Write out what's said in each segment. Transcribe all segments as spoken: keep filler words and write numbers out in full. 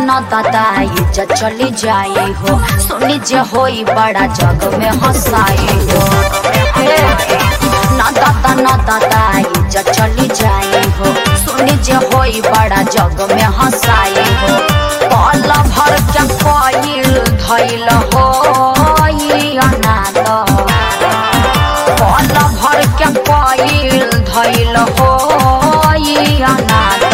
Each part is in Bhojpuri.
न दादा इज्जत चली जाई हो, सुनी जे होई बड़ा जग में हंसाई हो। न दादा न दादा इज्जत चली जाई हो, सुनी जे होई बड़ा जग में हंसाई हो। पल भर के कोयल धैल हो अनाथ, पल भर के कोयल धैल हो अनाथ।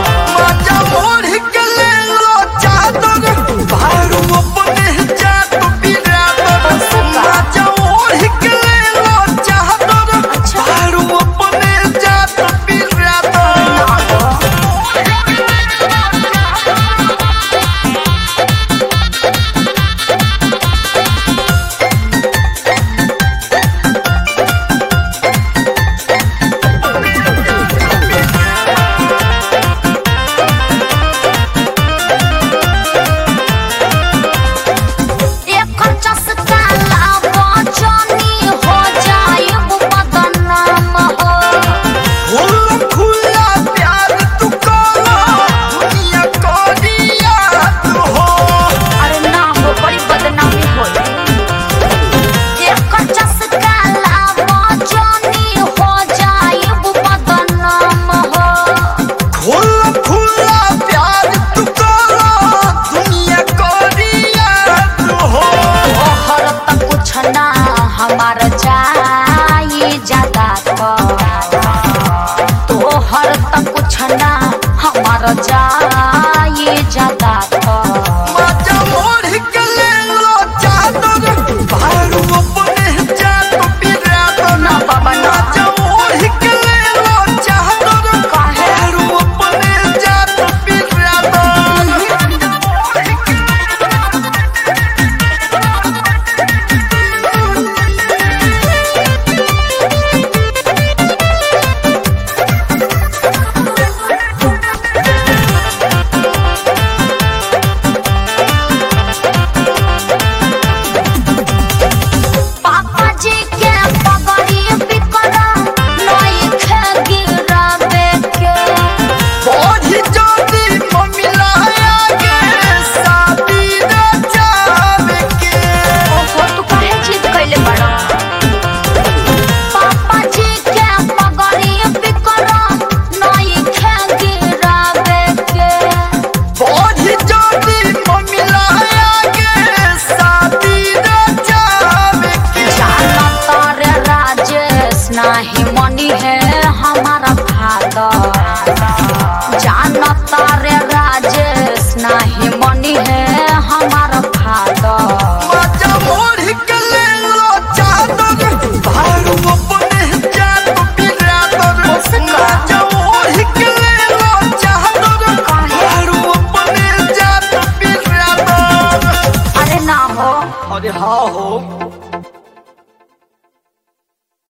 हमार जाई ज्यादा तोहर तक कुछ ना हमार जाई ज्यादा ना बाबा ना।